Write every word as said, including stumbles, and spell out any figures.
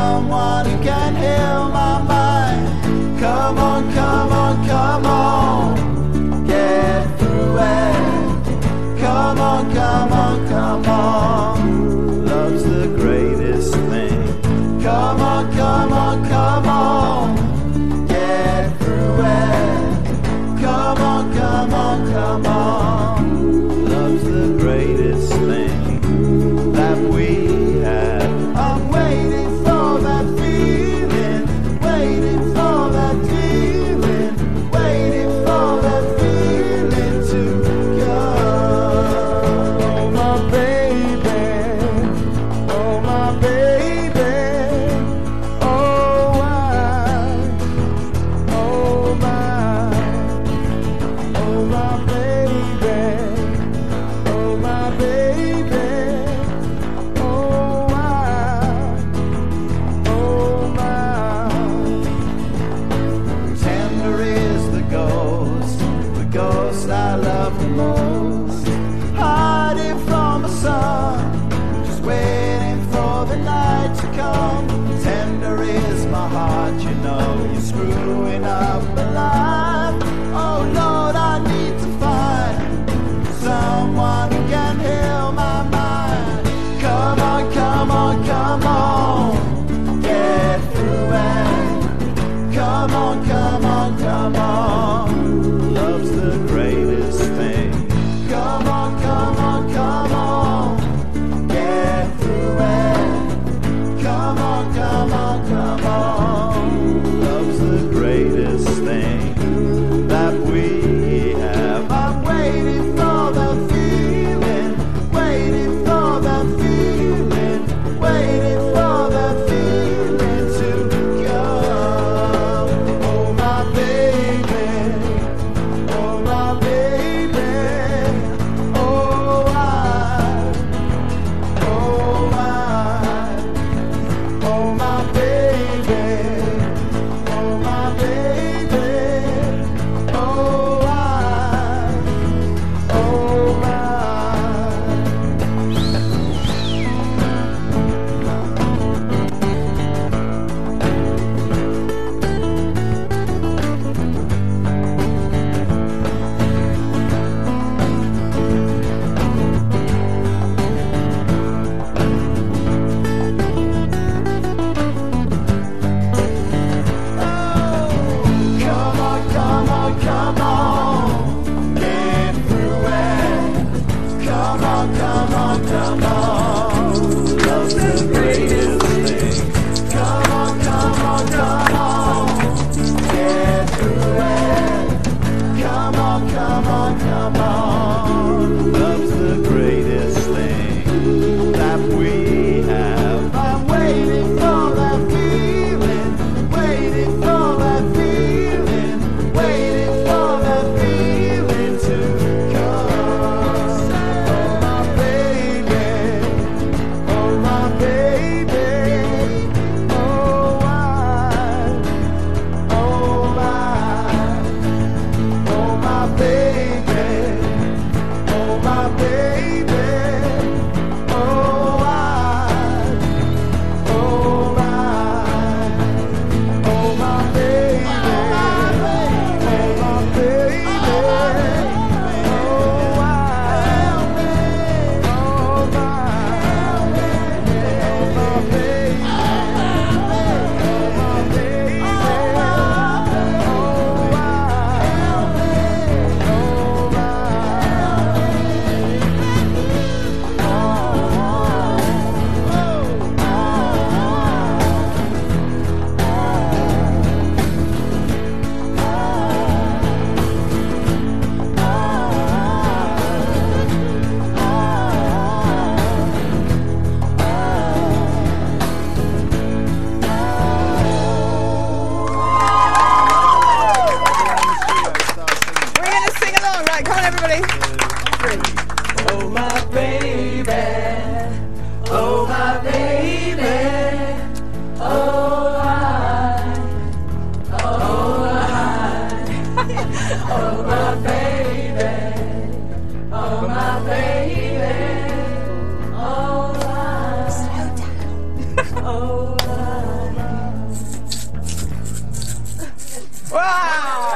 someone who can heal my mind. Come on, come on, come on, get through it. Come on, come on, come on, love's the greatest thing. Come on, come on, come on, get through it. Come on, come on, come on, love's the greatest thing that we have. I'm waiting for that feeling, waiting for that feeling, waiting for that feeling to come. Oh my baby, oh my baby, oh I Wow!